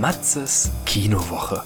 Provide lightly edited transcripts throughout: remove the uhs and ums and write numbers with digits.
Matzes Kinowoche.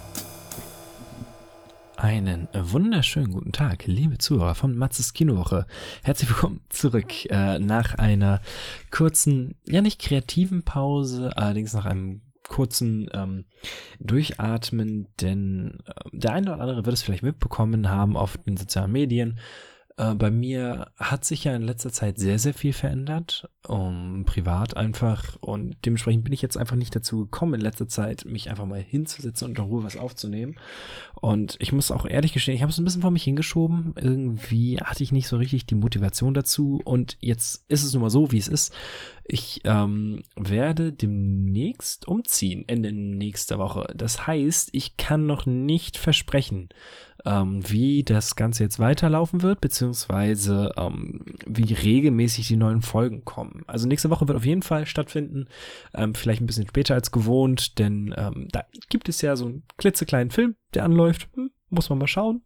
Einen wunderschönen guten Tag, liebe Zuhörer von Matzes Kinowoche. Herzlich willkommen zurück nach einer kurzen, ja nicht kreativen Pause, allerdings nach einem kurzen Durchatmen, denn der eine oder andere wird es vielleicht mitbekommen haben auf den sozialen Medien. Bei mir hat sich ja in letzter Zeit sehr, sehr viel verändert, privat einfach, und dementsprechend bin ich jetzt einfach nicht dazu gekommen, in letzter Zeit mich einfach mal hinzusetzen und in Ruhe was aufzunehmen. Und ich muss auch ehrlich gestehen, ich habe es ein bisschen vor mich hingeschoben, irgendwie hatte ich nicht so richtig die Motivation dazu, und jetzt ist es nun mal so, wie es ist. Ich werde demnächst umziehen, Ende nächster Woche. Das heißt, ich kann noch nicht versprechen, wie das Ganze jetzt weiterlaufen wird, beziehungsweise wie regelmäßig die neuen Folgen kommen. Also nächste Woche wird auf jeden Fall stattfinden, vielleicht ein bisschen später als gewohnt, denn da gibt es ja so einen klitzekleinen Film, der anläuft. Muss man mal schauen.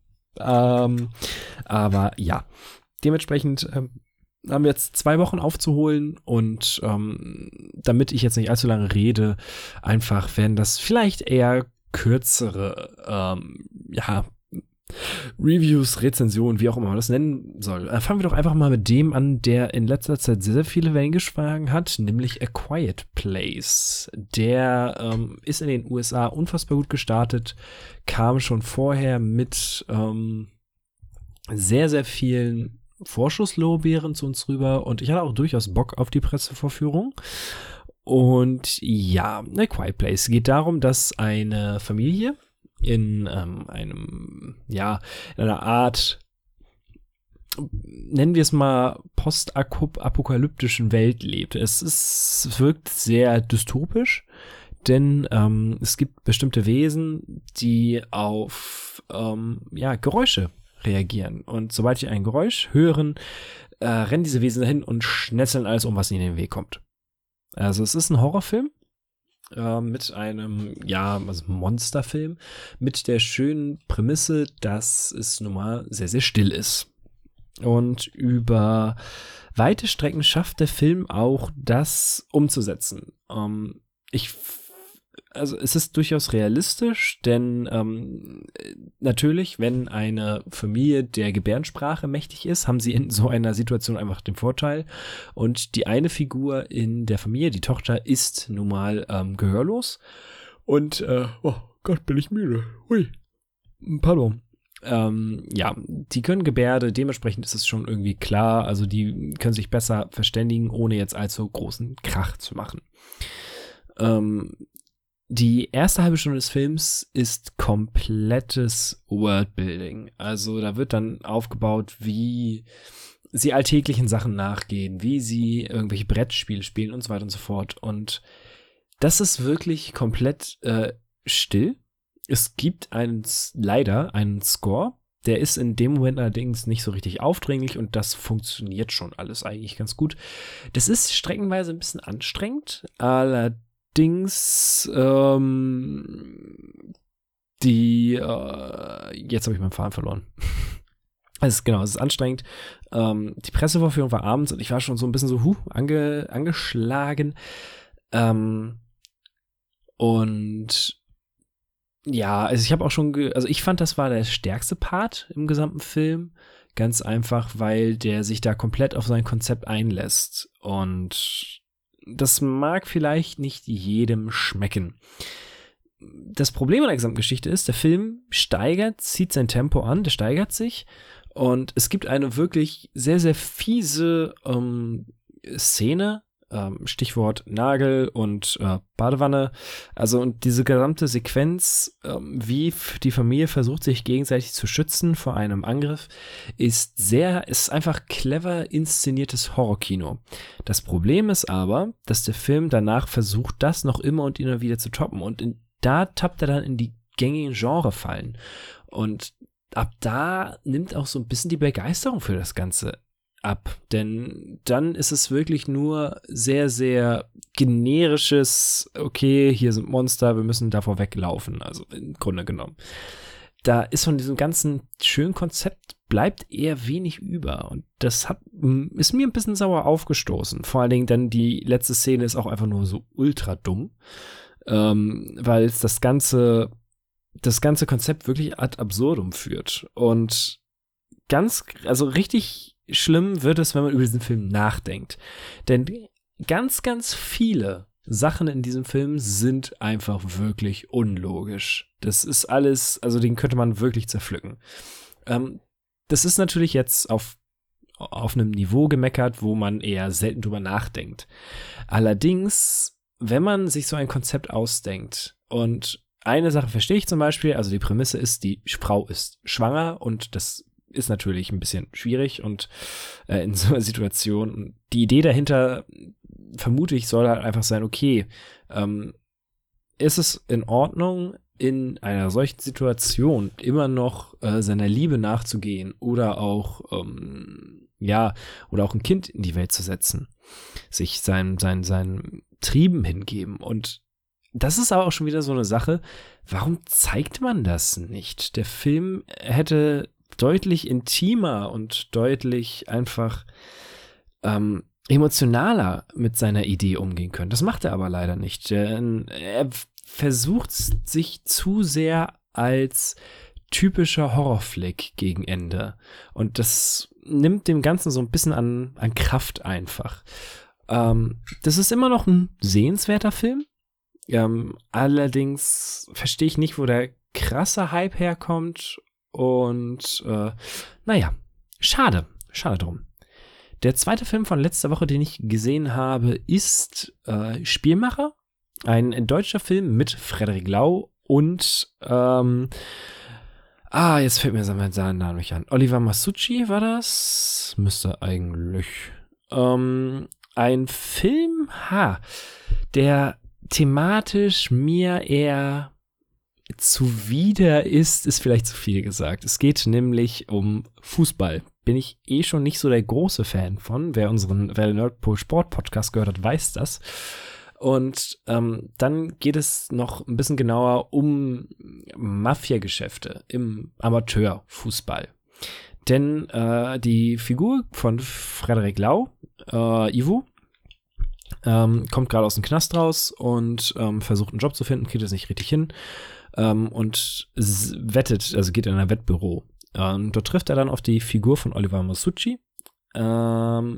Aber ja, dementsprechend haben wir jetzt 2 Wochen aufzuholen, und damit ich jetzt nicht allzu lange rede, einfach werden das vielleicht eher kürzere, Reviews, Rezensionen, wie auch immer man das nennen soll. Fangen wir doch einfach mal mit dem an, der in letzter Zeit sehr, sehr viele Wellen geschlagen hat, nämlich A Quiet Place. Der ist in den USA unfassbar gut gestartet, kam schon vorher mit sehr, sehr vielen Vorschusslorbeeren zu uns rüber, und ich hatte auch durchaus Bock auf die Pressevorführung. Und ja, A Quiet Place geht darum, dass eine Familie in einer Art, nennen wir es mal, postapokalyptischen Welt lebt. Es wirkt sehr dystopisch, denn es gibt bestimmte Wesen, die auf Geräusche reagieren. Und sobald sie ein Geräusch hören, rennen diese Wesen dahin und schnetzeln alles um, was ihnen in den Weg kommt. Also es ist ein Horrorfilm mit einem, Monsterfilm, mit der schönen Prämisse, dass es nun mal sehr, sehr still ist. Und über weite Strecken schafft der Film auch, das umzusetzen. Es ist durchaus realistisch, denn natürlich, wenn eine Familie der Gebärdensprache mächtig ist, haben sie in so einer Situation einfach den Vorteil. Und die eine Figur in der Familie, die Tochter, ist nun mal gehörlos. Und, oh Gott, bin ich müde. Hui. Pardon. Die können Gebärde, dementsprechend ist es schon irgendwie klar. Also die können sich besser verständigen, ohne jetzt allzu großen Krach zu machen. Die erste halbe Stunde des Films ist komplettes Worldbuilding. Also da wird dann aufgebaut, wie sie alltäglichen Sachen nachgehen, wie sie irgendwelche Brettspiele spielen und so weiter und so fort. Und das ist wirklich komplett still. Es gibt leider einen Score. Der ist in dem Moment allerdings nicht so richtig aufdringlich, und das funktioniert schon alles eigentlich ganz gut. Das ist streckenweise ein bisschen anstrengend, allerdings jetzt habe ich meinen Faden verloren. Es ist anstrengend. Die Pressevorführung war abends, und ich war schon so ein bisschen so angeschlagen. Und ja, also ich habe auch schon, ich fand, das war der stärkste Part im gesamten Film. Ganz einfach, weil der sich da komplett auf sein Konzept einlässt. Und das mag vielleicht nicht jedem schmecken. Das Problem an der gesamten Geschichte ist, der Film zieht sein Tempo an, der steigert sich, und es gibt eine wirklich sehr, sehr fiese Szene, Stichwort Nagel und Badewanne. Also, und diese gesamte Sequenz, wie die Familie versucht, sich gegenseitig zu schützen vor einem Angriff, ist einfach clever inszeniertes Horrorkino. Das Problem ist aber, dass der Film danach versucht, das noch immer und immer wieder zu toppen, und da tappt er dann in die gängigen Genrefallen. Und ab da nimmt auch so ein bisschen die Begeisterung für das Ganze ab, denn dann ist es wirklich nur sehr, sehr generisches, okay, hier sind Monster, wir müssen davor weglaufen, also im Grunde genommen. Da ist von diesem ganzen schönen Konzept bleibt eher wenig über, und das ist mir ein bisschen sauer aufgestoßen. Vor allen Dingen dann die letzte Szene ist auch einfach nur so ultra dumm. weil es das ganze Konzept wirklich ad absurdum führt. Und also richtig schlimm wird es, wenn man über diesen Film nachdenkt. Denn ganz, ganz viele Sachen in diesem Film sind einfach wirklich unlogisch. Das ist alles, also den könnte man wirklich zerpflücken. Das ist natürlich jetzt auf einem Niveau gemeckert, wo man eher selten drüber nachdenkt. Allerdings, wenn man sich so ein Konzept ausdenkt und eine Sache verstehe ich zum Beispiel, also die Prämisse ist, die Frau ist schwanger und das ist natürlich ein bisschen schwierig und in so einer Situation. Und die Idee dahinter, vermute ich, soll halt einfach sein, okay, ist es in Ordnung, in einer solchen Situation immer noch seiner Liebe nachzugehen oder auch, oder auch ein Kind in die Welt zu setzen, sich seinen Trieben hingeben. Und das ist aber auch schon wieder so eine Sache, warum zeigt man das nicht? Der Film hätte deutlich intimer und deutlich einfach emotionaler mit seiner Idee umgehen können. Das macht er aber leider nicht. Er versucht sich zu sehr als typischer Horrorflick gegen Ende. Und das nimmt dem Ganzen so ein bisschen an Kraft einfach. Das ist immer noch ein sehenswerter Film. Allerdings verstehe ich nicht, wo der krasse Hype herkommt. Und schade drum. Der zweite Film von letzter Woche, den ich gesehen habe, ist Spielmacher. Ein deutscher Film mit Frederik Lau und jetzt fällt mir sein Name nicht an. Oliver Masucci war das? Müsste eigentlich. Ein Film, der thematisch mir eher zuwider ist vielleicht zu viel gesagt. Es geht nämlich um Fußball. Bin ich schon nicht so der große Fan von. Wer der Nerdpool Sport Podcast gehört hat, weiß das. Und dann geht es noch ein bisschen genauer um Mafia-Geschäfte im Amateurfußball. Denn die Figur von Frederik Lau, Ivo, kommt gerade aus dem Knast raus und versucht einen Job zu finden, kriegt es nicht richtig hin und wettet, also geht in ein Wettbüro. Dort trifft er dann auf die Figur von Oliver Masucci, also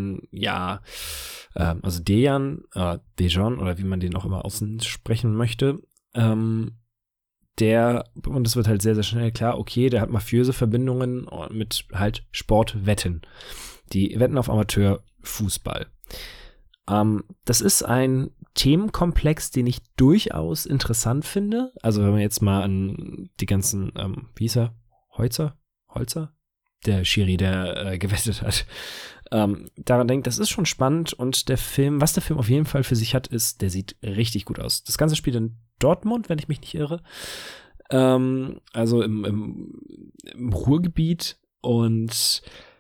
Dejan oder wie man den auch immer aussprechen möchte, und es wird halt sehr, sehr schnell klar, okay, der hat mafiöse Verbindungen mit halt Sportwetten. Die wetten auf Amateurfußball. Das ist ein Themenkomplex, den ich durchaus interessant finde. Also wenn man jetzt mal an die ganzen, wie hieß er? Holzer? Der Schiri, der gewettet hat. Daran denkt, das ist schon spannend und was der Film auf jeden Fall für sich hat, ist, der sieht richtig gut aus. Das Ganze spielt in Dortmund, wenn ich mich nicht irre. Also im Ruhrgebiet und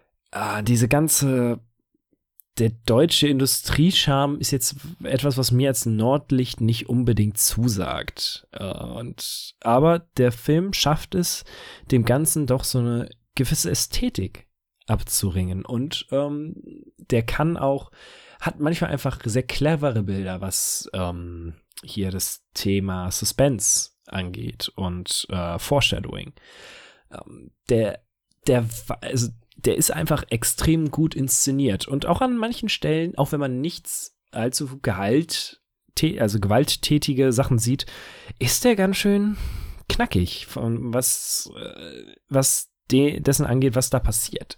der deutsche Industriescharme ist jetzt etwas, was mir als Nordlicht nicht unbedingt zusagt. Aber der Film schafft es, dem Ganzen doch so eine gewisse Ästhetik abzuringen. Und der hat manchmal einfach sehr clevere Bilder, was hier das Thema Suspense angeht und Foreshadowing. Der ist einfach extrem gut inszeniert und auch an manchen Stellen, auch wenn man nichts allzu gewalttätige Sachen sieht, ist der ganz schön knackig, von was dessen angeht, was da passiert.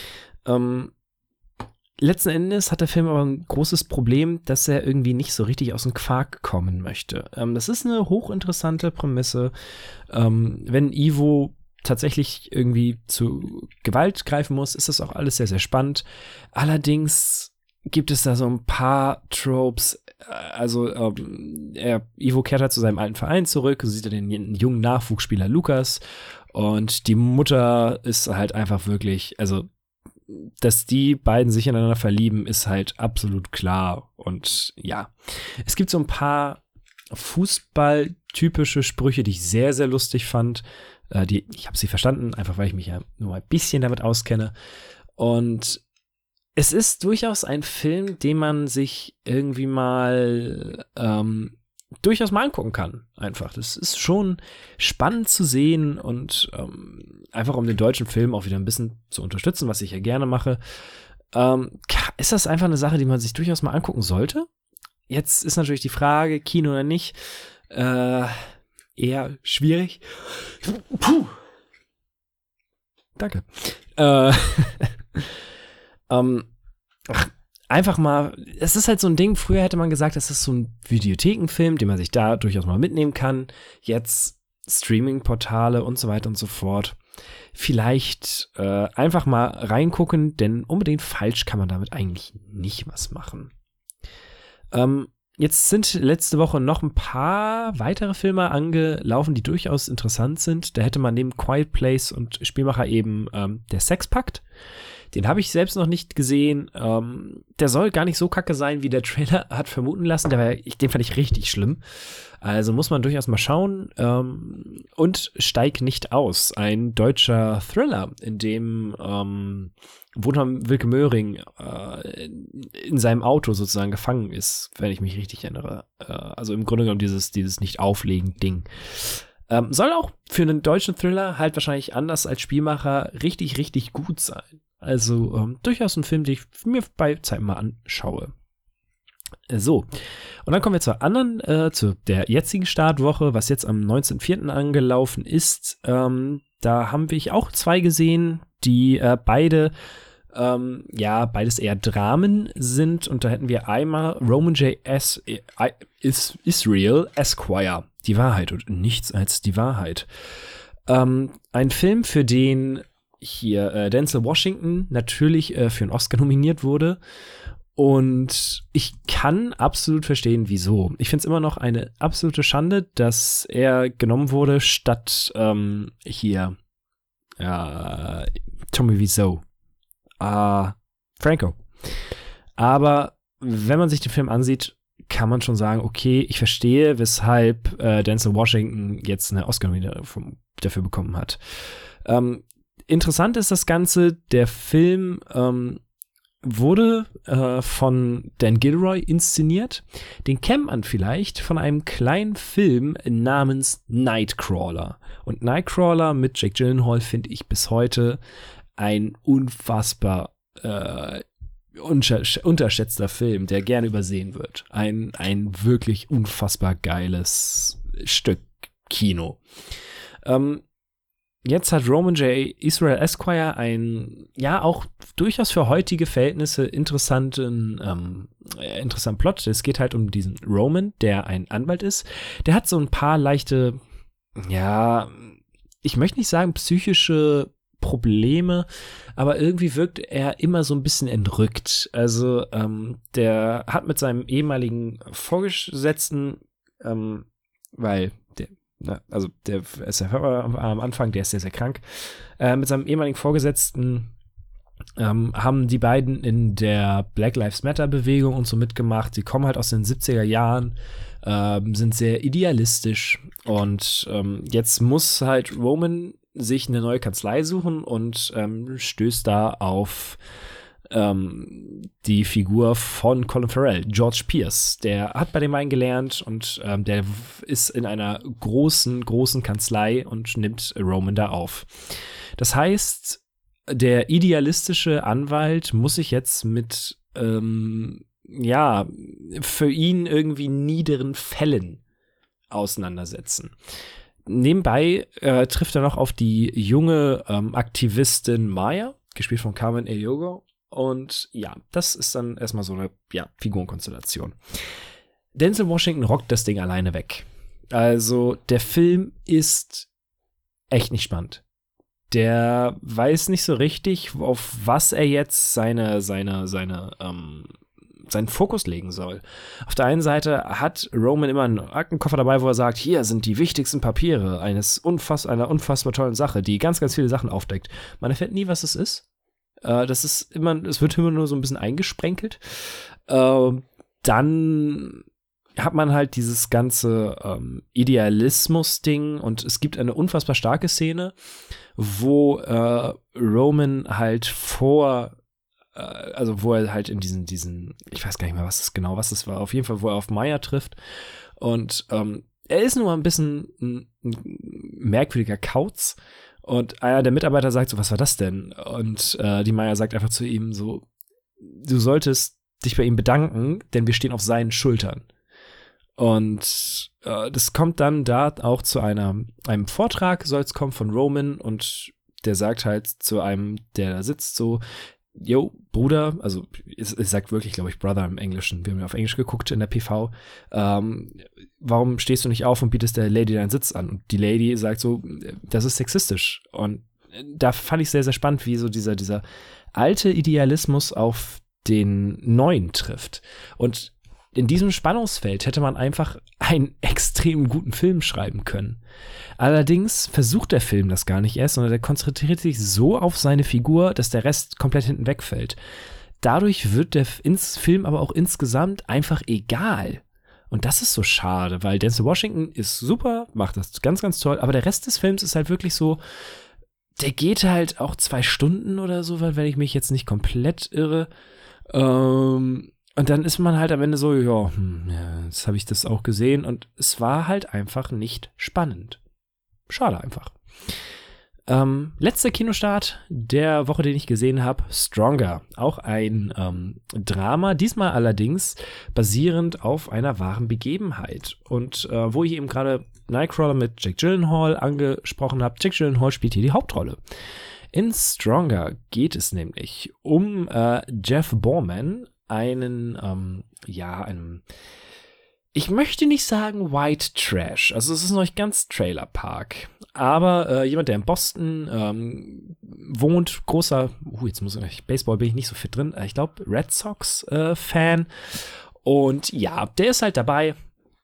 Letzten Endes hat der Film aber ein großes Problem, dass er irgendwie nicht so richtig aus dem Quark kommen möchte. Das ist eine hochinteressante Prämisse. Wenn Ivo tatsächlich irgendwie zu Gewalt greifen muss, ist das auch alles sehr, sehr spannend. Allerdings gibt es da so ein paar Tropes. Also Ivo kehrt halt zu seinem alten Verein zurück, sieht er den jungen Nachwuchsspieler Lukas und die Mutter ist halt einfach wirklich, also dass die beiden sich ineinander verlieben, ist halt absolut klar. Und ja, es gibt so ein paar Fußball-typische Sprüche, die ich sehr, sehr lustig fand. Ich habe sie verstanden, einfach weil ich mich ja nur ein bisschen damit auskenne. Und es ist durchaus ein Film, den man sich irgendwie mal durchaus mal angucken kann. Einfach. Das ist schon spannend zu sehen und einfach um den deutschen Film auch wieder ein bisschen zu unterstützen, was ich ja gerne mache, ist das einfach eine Sache, die man sich durchaus mal angucken sollte. Jetzt ist natürlich die Frage, Kino oder nicht, eher schwierig. Puh. Danke. Einfach mal, es ist halt so ein Ding, früher hätte man gesagt, das ist so ein Videothekenfilm, den man sich da durchaus mal mitnehmen kann. Jetzt Streaming-Portale und so weiter und so fort. Vielleicht einfach mal reingucken, denn unbedingt falsch kann man damit eigentlich nicht was machen. Jetzt sind letzte Woche noch ein paar weitere Filme angelaufen, die durchaus interessant sind. Da hätte man neben Quiet Place und Spielmacher eben der Sexpakt. Den habe ich selbst noch nicht gesehen. Der soll gar nicht so kacke sein, wie der Trailer hat vermuten lassen. Den fand ich richtig schlimm. Also muss man durchaus mal schauen. Und Steig nicht aus. Ein deutscher Thriller, in dem Wotan Wilke Möhring in seinem Auto sozusagen gefangen ist, wenn ich mich richtig erinnere. Also im Grunde genommen dieses Nicht-Auflegen-Ding. Soll auch für einen deutschen Thriller halt wahrscheinlich anders als Spielmacher richtig, richtig gut sein. Also durchaus ein Film, den ich mir bei Zeit mal anschaue. So, und dann kommen wir zur anderen, zu der jetzigen Startwoche, was jetzt am 19.04. angelaufen ist. Da haben wir auch 2 gesehen, die beide, beides eher Dramen sind. Und da hätten wir einmal Roman J. Israel Esquire, die Wahrheit und nichts als die Wahrheit. Ein Film, für den hier Denzel Washington natürlich für einen Oscar nominiert wurde. Und ich kann absolut verstehen, wieso. Ich finde es immer noch eine absolute Schande, dass er genommen wurde statt Tommy Wiseau. Franco. Aber wenn man sich den Film ansieht, kann man schon sagen, okay, ich verstehe, weshalb Denzel Washington jetzt eine Oscar-Nominierung dafür bekommen hat. Interessant ist das Ganze, der Film wurde von Dan Gilroy inszeniert. Den kennt man vielleicht von einem kleinen Film namens Nightcrawler. Und Nightcrawler mit Jake Gyllenhaal finde ich bis heute ein unfassbar unterschätzter Film, der gerne übersehen wird. Ein wirklich unfassbar geiles Stück Kino. Jetzt hat Roman J. Israel Esquire einen, auch durchaus für heutige Verhältnisse interessanten Plot. Es geht halt um diesen Roman, der ein Anwalt ist. Der hat so ein paar leichte, ich möchte nicht sagen psychische Probleme, aber irgendwie wirkt er immer so ein bisschen entrückt. Also der hat mit seinem ehemaligen Vorgesetzten, weil der ist ja am Anfang, der ist sehr, sehr krank. Mit seinem ehemaligen Vorgesetzten haben die beiden in der Black Lives Matter Bewegung und so mitgemacht. Sie kommen halt aus den 70er Jahren, sind sehr idealistisch und jetzt muss halt Roman sich eine neue Kanzlei suchen und stößt da auf die Figur von Colin Farrell, George Pierce. Der hat bei dem einen gelernt und der ist in einer großen, großen Kanzlei und nimmt Roman da auf. Das heißt, der idealistische Anwalt muss sich jetzt mit für ihn irgendwie niederen Fällen auseinandersetzen. Nebenbei trifft er noch auf die junge Aktivistin Maya, gespielt von Carmen Ejogo. Und das ist dann erstmal so eine Figurenkonstellation. Denzel Washington rockt das Ding alleine weg. Also der Film ist echt nicht spannend. Der weiß nicht so richtig, auf was er jetzt seinen Fokus legen soll. Auf der einen Seite hat Roman immer einen Aktenkoffer dabei, wo er sagt, hier sind die wichtigsten Papiere einer unfassbar tollen Sache, die ganz, ganz viele Sachen aufdeckt. Man erfährt nie, was es ist. Es wird immer nur so ein bisschen eingesprenkelt. Dann hat man halt dieses ganze Idealismus-Ding und es gibt eine unfassbar starke Szene, wo Roman halt wo er halt in diesen, ich weiß gar nicht mehr, was es war, auf jeden Fall, wo er auf Maya trifft Und er ist nur ein bisschen ein merkwürdiger Kauz. Und einer der Mitarbeiter sagt so, was war das denn? Und die Maya sagt einfach zu ihm so, du solltest dich bei ihm bedanken, denn wir stehen auf seinen Schultern. Und das kommt dann da auch zu einem Vortrag, soll es kommen, von Roman, und der sagt halt zu einem, der da sitzt, so, yo, Bruder, also es sagt wirklich, glaube ich, Brother im Englischen, wir haben ja auf Englisch geguckt in der PV, warum stehst du nicht auf und bietest der Lady deinen Sitz an? Und die Lady sagt so, das ist sexistisch. Und da fand ich sehr, sehr spannend, wie so dieser alte Idealismus auf den neuen trifft. Und in diesem Spannungsfeld hätte man einfach einen extrem guten Film schreiben können. Allerdings versucht der Film das gar nicht erst, sondern der konzentriert sich so auf seine Figur, dass der Rest komplett hinten wegfällt. Dadurch wird der Film aber auch insgesamt einfach egal. Und das ist so schade, weil Denzel Washington ist super, macht das ganz, ganz toll, aber der Rest des Films ist halt wirklich so, der geht halt auch 2 Stunden oder so, wenn ich mich jetzt nicht komplett irre. Und dann ist man halt am Ende so, ja, jetzt habe ich das auch gesehen, und es war halt einfach nicht spannend. Schade einfach. Letzter Kinostart der Woche, den ich gesehen habe, Stronger. Auch ein Drama, diesmal allerdings basierend auf einer wahren Begebenheit. Und wo ich eben gerade Nightcrawler mit Jake Gyllenhaal angesprochen habe, Jake Gyllenhaal spielt hier die Hauptrolle. In Stronger geht es nämlich um Jeff Borman, einen, ich möchte nicht sagen White Trash, also es ist noch nicht ganz Trailer Park, aber jemand, der in Boston wohnt, großer, Baseball bin ich nicht so fit drin, ich glaube Red Sox Fan, und ja, der ist halt dabei,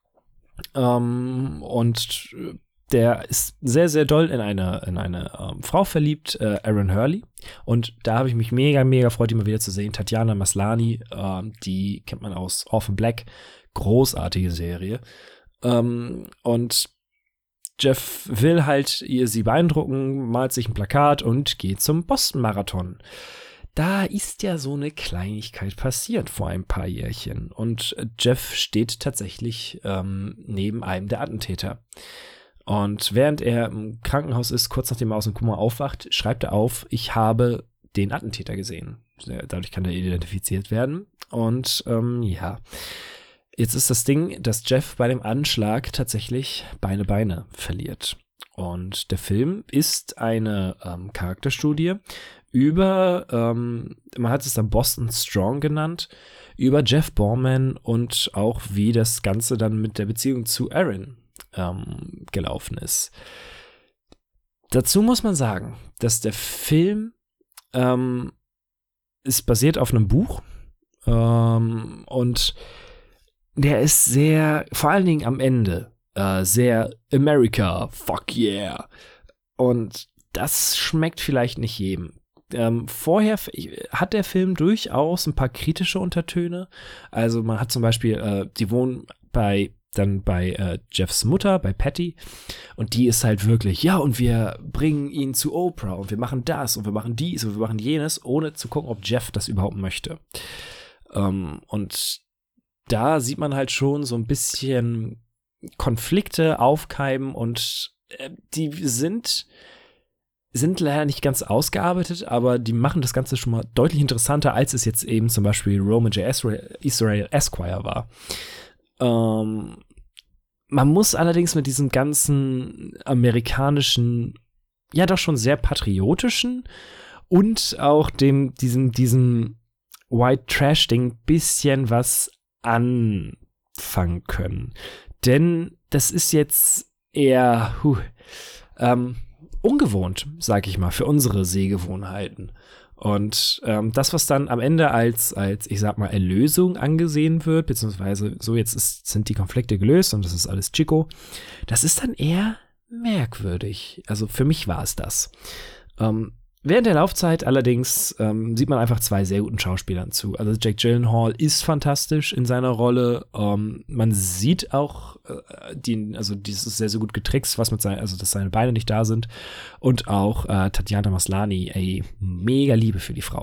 und der ist sehr, sehr doll in eine Frau verliebt, Erin Hurley. Und da habe ich mich mega, mega gefreut, die mal wieder zu sehen. Tatiana Maslany, die kennt man aus Orphan Black. Großartige Serie. Und Jeff will halt sie beeindrucken, malt sich ein Plakat und geht zum Boston-Marathon. Da ist ja so eine Kleinigkeit passiert vor ein paar Jährchen. Und Jeff steht tatsächlich neben einem der Attentäter. Und während er im Krankenhaus ist, kurz nachdem er aus dem Koma aufwacht, schreibt er auf, ich habe den Attentäter gesehen. Dadurch kann er identifiziert werden. Und jetzt ist das Ding, dass Jeff bei dem Anschlag tatsächlich Beine verliert. Und der Film ist eine Charakterstudie über, man hat es dann Boston Strong genannt, über Jeff Borman und auch wie das Ganze dann mit der Beziehung zu Erin gelaufen ist. Dazu muss man sagen, dass der Film ist basiert auf einem Buch und der ist sehr, vor allen Dingen am Ende, sehr America, fuck yeah. Und das schmeckt vielleicht nicht jedem. Vorher hat der Film durchaus ein paar kritische Untertöne. Also man hat zum Beispiel, die wohnen bei Jeffs Mutter, bei Patty, und die ist halt wirklich, ja, und wir bringen ihn zu Oprah und wir machen das und wir machen dies und wir machen jenes, ohne zu gucken, ob Jeff das überhaupt möchte. Und da sieht man halt schon so ein bisschen Konflikte aufkeimen, und die sind leider nicht ganz ausgearbeitet, aber die machen das Ganze schon mal deutlich interessanter, als es jetzt eben zum Beispiel Roman J. Israel Esquire war. Man muss allerdings mit diesem ganzen amerikanischen, ja doch schon sehr patriotischen und auch diesem White Trash Ding bisschen was anfangen können. Denn das ist jetzt eher ungewohnt, sag ich mal, für unsere Sehgewohnheiten. Und das, was dann am Ende als ich sag mal, Erlösung angesehen wird, beziehungsweise so jetzt sind die Konflikte gelöst und das ist alles Chico, das ist dann eher merkwürdig. Also für mich war es das. Während der Laufzeit allerdings sieht man einfach 2 sehr guten Schauspielern zu. Also Jake Gyllenhaal ist fantastisch in seiner Rolle. Man sieht auch, dieses ist sehr, sehr gut getrickst, dass seine Beine nicht da sind. Und auch Tatiana Maslany, mega Liebe für die Frau.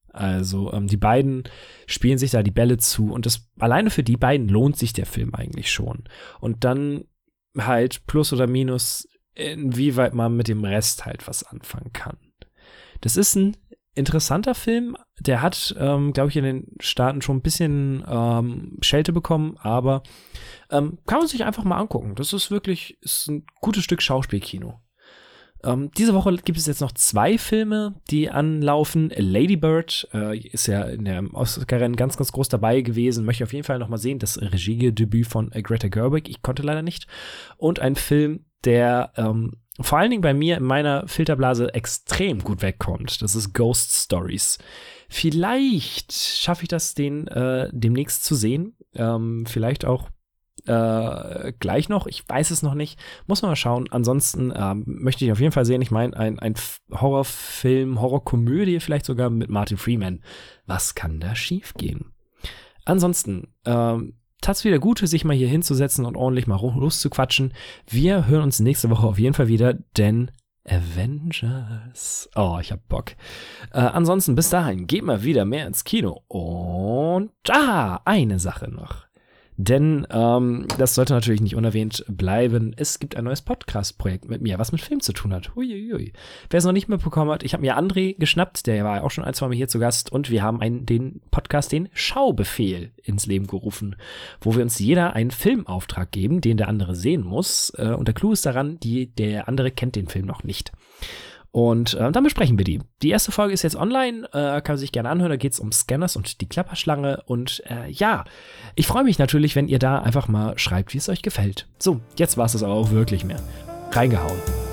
Also die beiden spielen sich da die Bälle zu und das alleine für die beiden lohnt sich der Film eigentlich schon. Und dann halt plus oder minus, inwieweit man mit dem Rest halt was anfangen kann. Das ist ein interessanter Film, der hat, glaube ich, in den Staaten schon ein bisschen Schelte bekommen, aber kann man sich einfach mal angucken. Das ist wirklich ein gutes Stück Schauspielkino. Diese Woche gibt es jetzt noch 2 Filme, die anlaufen. Lady Bird ist ja in der Oscar-Rennen ganz, ganz groß dabei gewesen. Möchte ich auf jeden Fall noch mal sehen. Das Regiedebüt von Greta Gerwig. Ich konnte leider nicht. Und ein Film, der vor allen Dingen bei mir in meiner Filterblase extrem gut wegkommt. Das ist Ghost Stories. Vielleicht schaffe ich das, den demnächst zu sehen. Vielleicht auch gleich noch, ich weiß es noch nicht, muss man mal schauen. Ansonsten möchte ich auf jeden Fall sehen, ich meine, ein Horrorfilm, Horrorkomödie vielleicht sogar mit Martin Freeman. Was kann da schief gehen? Ansonsten tat's wieder gut, sich mal hier hinzusetzen und ordentlich mal loszuquatschen. Wir hören uns nächste Woche auf jeden Fall wieder, denn Avengers. Oh, ich hab Bock. Ansonsten bis dahin, geht mal wieder mehr ins Kino. Und eine Sache noch. Denn das sollte natürlich nicht unerwähnt bleiben. Es gibt ein neues Podcast-Projekt mit mir, was mit Film zu tun hat. Huiuiui. Wer es noch nicht mitbekommen hat, ich habe mir André geschnappt, der war auch schon 1-2 Mal hier zu Gast. Und wir haben den Podcast, den Schaubefehl, ins Leben gerufen, wo wir uns jeder einen Filmauftrag geben, den der andere sehen muss. Und der Clou ist daran, der andere kennt den Film noch nicht. Und dann besprechen wir die. Die erste Folge ist jetzt online, kann man sich gerne anhören. Da geht es um Scanners und die Klapperschlange. Und ja, ich freue mich natürlich, wenn ihr da einfach mal schreibt, wie es euch gefällt. So, jetzt war es das aber auch wirklich mehr. Reingehauen.